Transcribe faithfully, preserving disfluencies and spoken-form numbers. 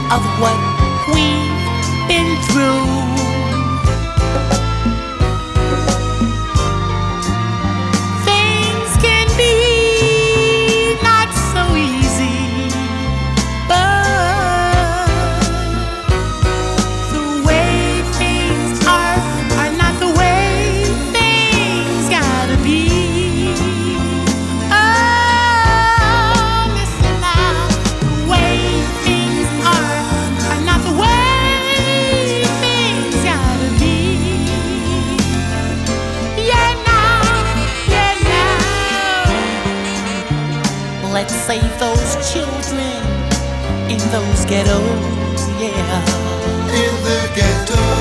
of what we've been through. Things can be not so easy, but the way things are are not the way things gotta be. Oh, listen now, the way things are are not the way things gotta be. Yeah, now, yeah, now. Let's save those children in those ghettos, yeah. In the ghetto.